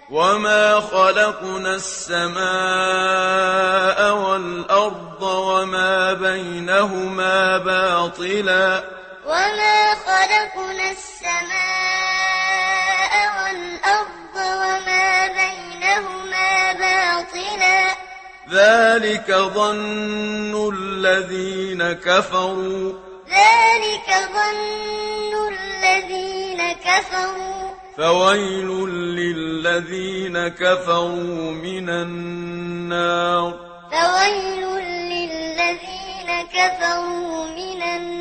وما خلقنا السماء والأرض وما بينهما باطلا وما خلقنا السماء والأرض وما بينهما باطلا ذلك ظن الذين كفروا فويل للذين كفروا من النار فويل للذين كفروا من النار